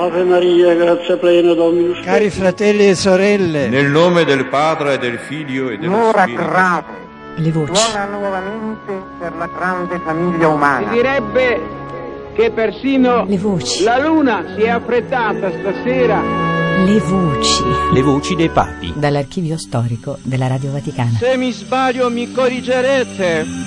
Ave Maria, grazia plena, Dominus tecum. Cari fratelli e sorelle, nel nome del Padre e del Figlio e dello Spirito. grave. Le voci. Suona nuovamente per la grande famiglia umana. Si direbbe che persino le voci. La luna si è affrettata stasera. Le voci. Le voci dei papi. Dall'archivio storico della Radio Vaticana. Se mi sbaglio mi corrigerete.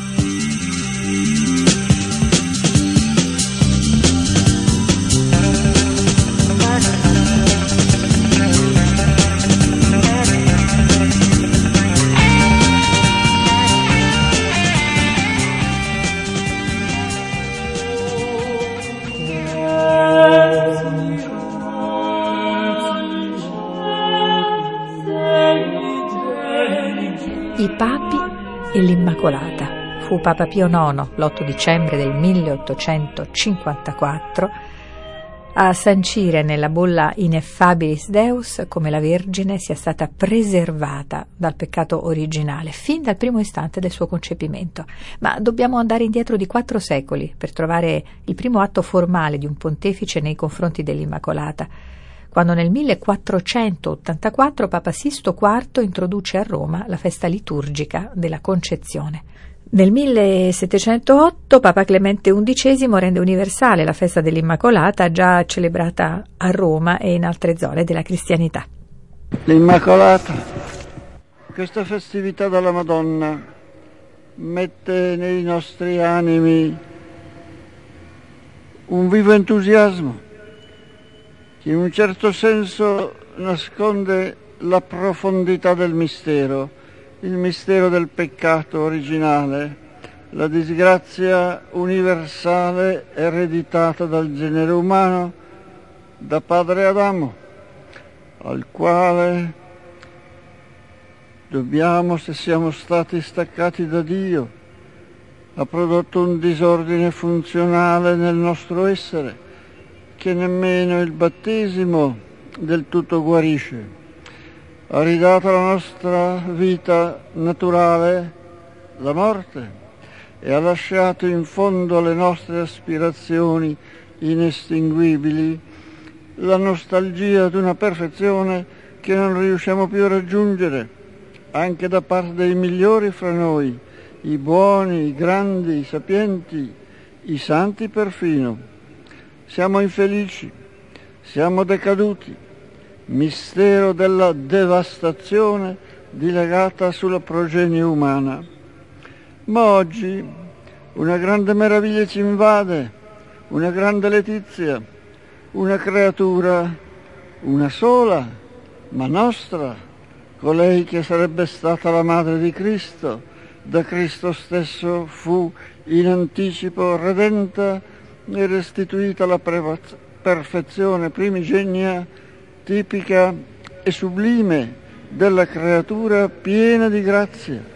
I papi e l'Immacolata. Fu Papa Pio IX, l'8 dicembre del 1854, a sancire nella bolla Ineffabilis Deus come la Vergine sia stata preservata dal peccato originale fin dal primo istante del suo concepimento. Ma dobbiamo andare indietro di 4 secoli per trovare il primo atto formale di un pontefice nei confronti dell'Immacolata, quando nel 1484 Papa Sisto IV introduce a Roma la festa liturgica della Concezione. Nel 1708 Papa Clemente XI rende universale la festa dell'Immacolata, già celebrata a Roma e in altre zone della cristianità. L'Immacolata, questa festività della Madonna, mette nei nostri animi un vivo entusiasmo che in un certo senso nasconde la profondità del mistero, il mistero del peccato originale, la disgrazia universale ereditata dal genere umano da padre Adamo, al quale dobbiamo, se siamo stati staccati da Dio, ha prodotto un disordine funzionale nel nostro essere, che nemmeno il battesimo del tutto guarisce. Ha ridato alla nostra vita naturale la morte e ha lasciato in fondo alle nostre aspirazioni inestinguibili la nostalgia di una perfezione che non riusciamo più a raggiungere, anche da parte dei migliori fra noi, i buoni, i grandi, i sapienti, i santi perfino. Siamo infelici, siamo decaduti, mistero della devastazione dilegata sulla progenie umana. Ma oggi una grande meraviglia ci invade, una grande letizia, una creatura, una sola, ma nostra, colei che sarebbe stata la madre di Cristo, da Cristo stesso fu in anticipo redenta e restituita la perfezione primigenia, tipica e sublime della creatura piena di grazia.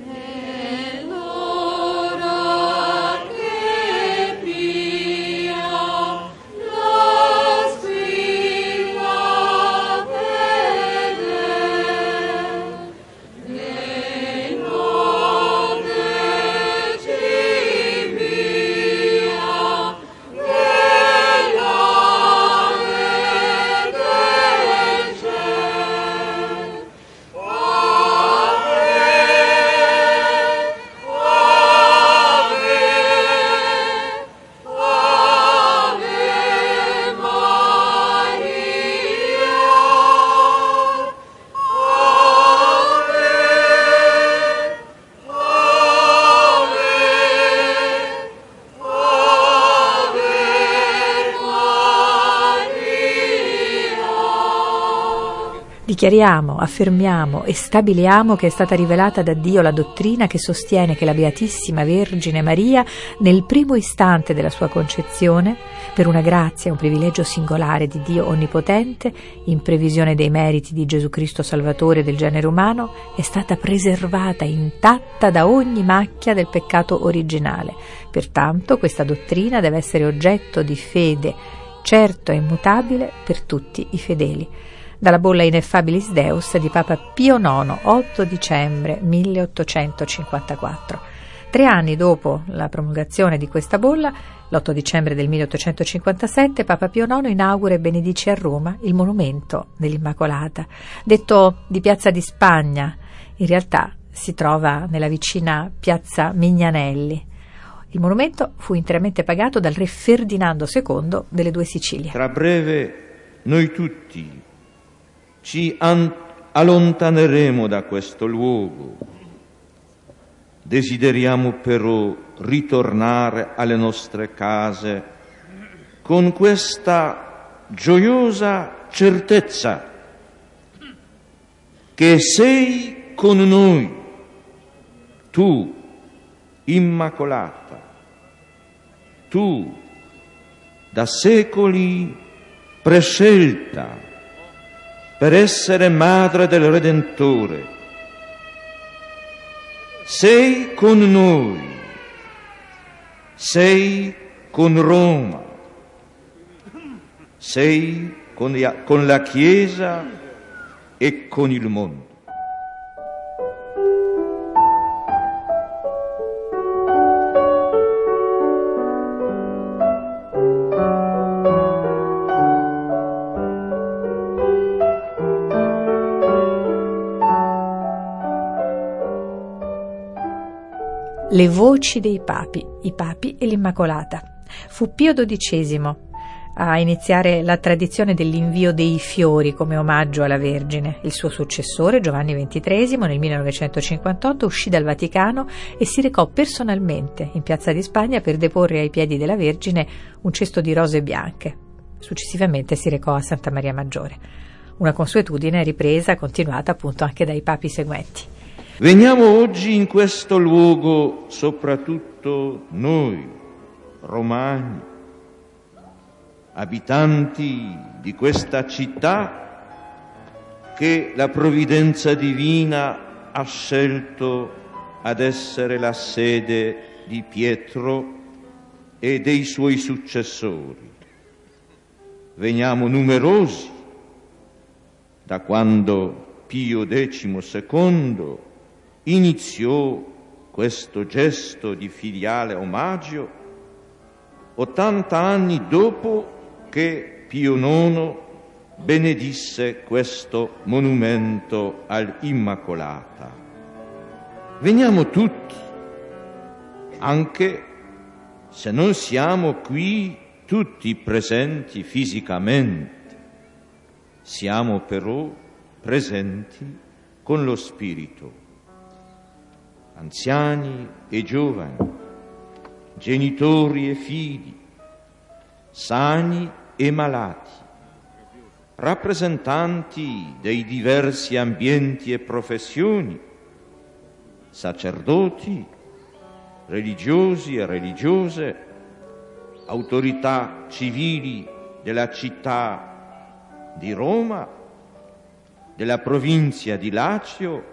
Dichiariamo, affermiamo e stabiliamo che è stata rivelata da Dio la dottrina che sostiene che la Beatissima Vergine Maria, nel primo istante della sua concezione, per una grazia e un privilegio singolare di Dio Onnipotente, in previsione dei meriti di Gesù Cristo Salvatore del genere umano, è stata preservata intatta da ogni macchia del peccato originale. Pertanto questa dottrina deve essere oggetto di fede certo e immutabile per tutti i fedeli. Dalla bolla Ineffabilis Deus di Papa Pio IX, 8 dicembre 1854. 3 anni dopo la promulgazione di questa bolla, l'8 dicembre del 1857, Papa Pio IX inaugura e benedice a Roma il monumento dell'Immacolata, detto di Piazza di Spagna. In realtà si trova nella vicina Piazza Mignanelli. Il monumento fu interamente pagato dal re Ferdinando II delle Due Sicilie. Tra breve noi tutti ci allontaneremo da questo luogo. Desideriamo però ritornare alle nostre case con questa gioiosa certezza che sei con noi, tu, Immacolata, tu, da secoli prescelta per essere madre del Redentore. Sei con noi, sei con Roma, sei con la Chiesa e con il mondo. Le voci dei papi, i papi e l'Immacolata. Fu Pio XII a iniziare la tradizione dell'invio dei fiori come omaggio alla Vergine. Il suo successore, Giovanni XXIII, nel 1958 uscì dal Vaticano e si recò personalmente in Piazza di Spagna per deporre ai piedi della Vergine un cesto di rose bianche. Successivamente si recò a Santa Maria Maggiore. Una consuetudine ripresa, continuata appunto anche dai papi seguenti. Veniamo oggi in questo luogo soprattutto noi, romani, abitanti di questa città che la provvidenza divina ha scelto ad essere la sede di Pietro e dei suoi successori. Veniamo numerosi da quando Pio XII iniziò questo gesto di filiale omaggio 80 anni dopo che Pio IX benedisse questo monumento all'Immacolata. Veniamo tutti, anche se non siamo qui tutti presenti fisicamente, siamo però presenti con lo Spirito. Anziani e giovani, genitori e figli, sani e malati, rappresentanti dei diversi ambienti e professioni, sacerdoti, religiosi e religiose, autorità civili della città di Roma, della provincia di Lazio.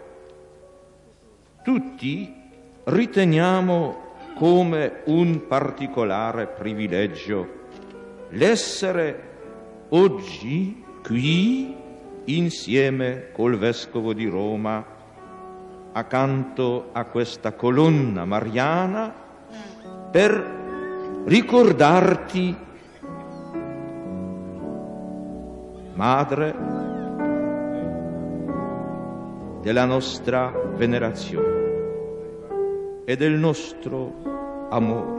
Tutti riteniamo come un particolare privilegio l'essere oggi qui insieme col Vescovo di Roma accanto a questa colonna mariana per ricordarti, Madre, della nostra venerazione e del nostro amore.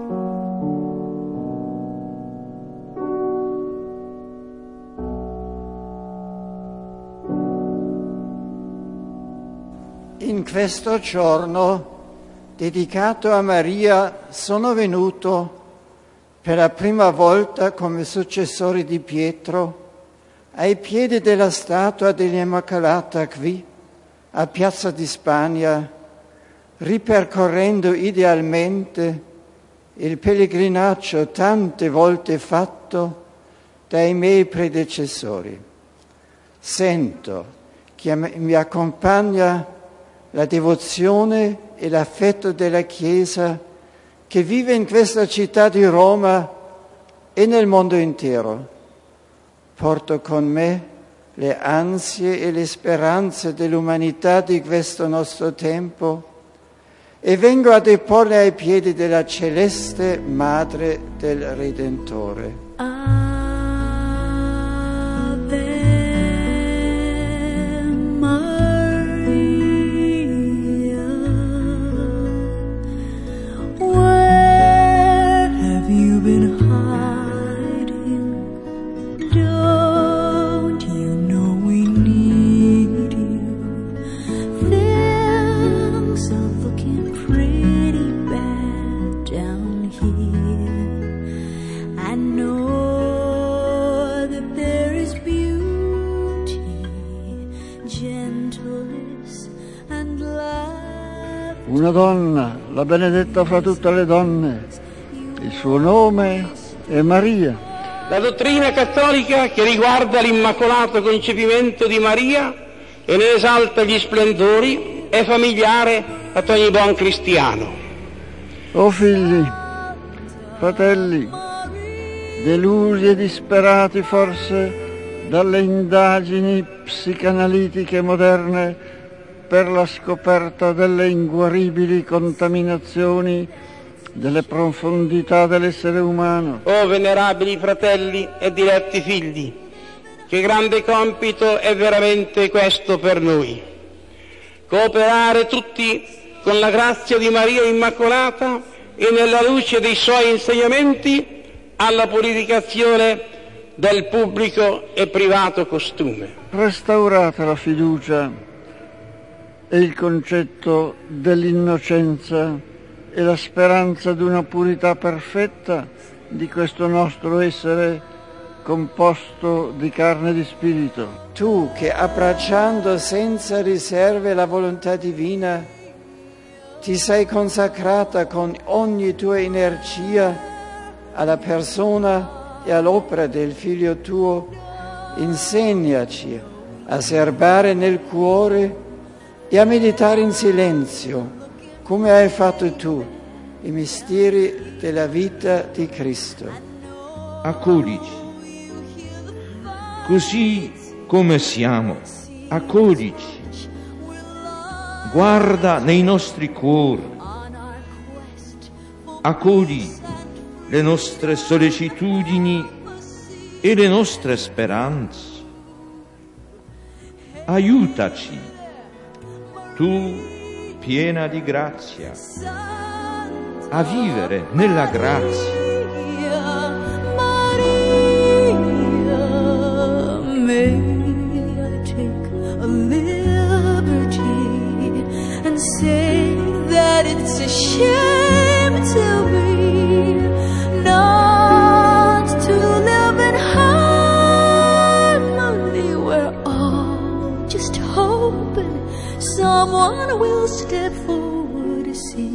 In questo giorno dedicato a Maria sono venuto per la prima volta come successore di Pietro ai piedi della statua dell'Immacolata qui a Piazza di Spagna, ripercorrendo idealmente il pellegrinaggio tante volte fatto dai miei predecessori. Sento che mi accompagna la devozione e l'affetto della Chiesa che vive in questa città di Roma e nel mondo intero. Porto con me le ansie e le speranze dell'umanità di questo nostro tempo e vengo a deporle ai piedi della celeste Madre del Redentore. Una donna, la benedetta fra tutte le donne, il suo nome è Maria. La dottrina cattolica che riguarda l'immacolato concepimento di Maria e ne esalta gli splendori è familiare a ogni buon cristiano. O figli, fratelli, delusi e disperati forse dalle indagini psicanalitiche moderne per la scoperta delle inguaribili contaminazioni delle profondità dell'essere umano. O venerabili fratelli e diletti figli, che grande compito è veramente questo per noi. Cooperare tutti con la grazia di Maria Immacolata e nella luce dei suoi insegnamenti alla purificazione del pubblico e privato costume. Restaurate la fiducia e il concetto dell'innocenza e la speranza di una purità perfetta di questo nostro essere composto di carne e di spirito. Tu che abbracciando senza riserve la volontà divina ti sei consacrata con ogni tua energia alla persona e all'opera del Figlio tuo, insegnaci a serbare nel cuore e a meditare in silenzio, come hai fatto tu, i misteri della vita di Cristo. Accoglici, così come siamo, accoglici. Guarda nei nostri cuori, accogli le nostre sollecitudini e le nostre speranze. Aiutaci, tu piena di grazia, a vivere nella grazia. Say that it's a shame to be not to live in harmony. We're all just hoping someone will step forward to see